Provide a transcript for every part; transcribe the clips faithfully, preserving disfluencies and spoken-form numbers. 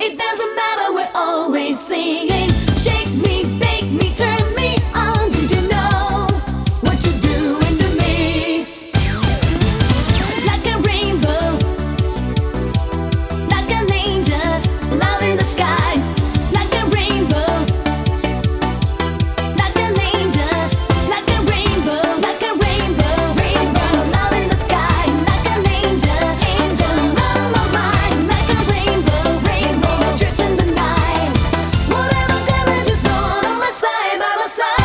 It doesn't matter, we're always singing. Shake me, bake me, turn me on. Did you know what you're doing to me? Like a rainbow, like an angel, love in the sky. Like a rainbow, like an angel, like a rainbow, like a rainbow, rainbow, love in the sky. Like an angel, angel, on my mind. Like a rainbow, rainbow, drifts in the night. Whatever colors you stole on my side, by my side.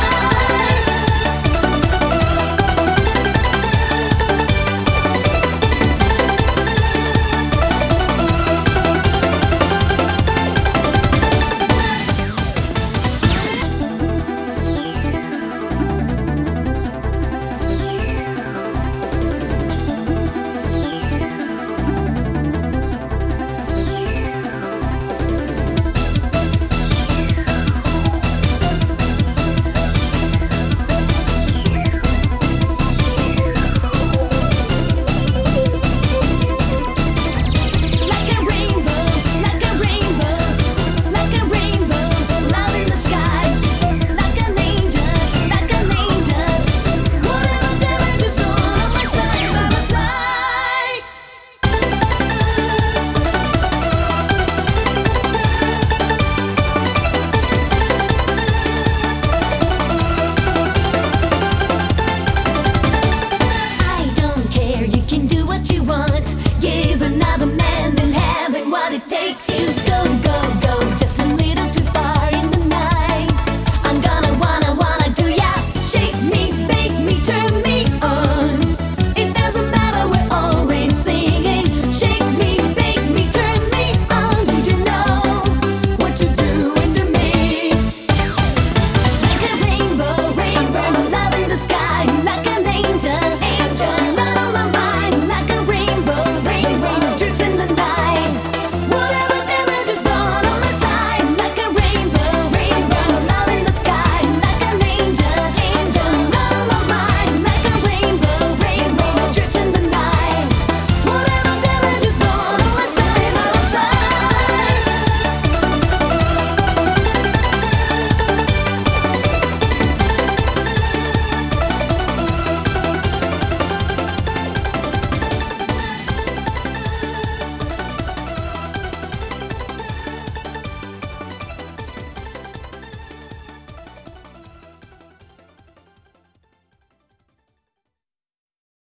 Like a rainbow, like a rainbow, like a rainbow, love in the sky. Like an angel, like an angel. Whatever colors you stole on my side, by my side. I don't care, you can do what you want. Give another man than having what it takes. You go, go,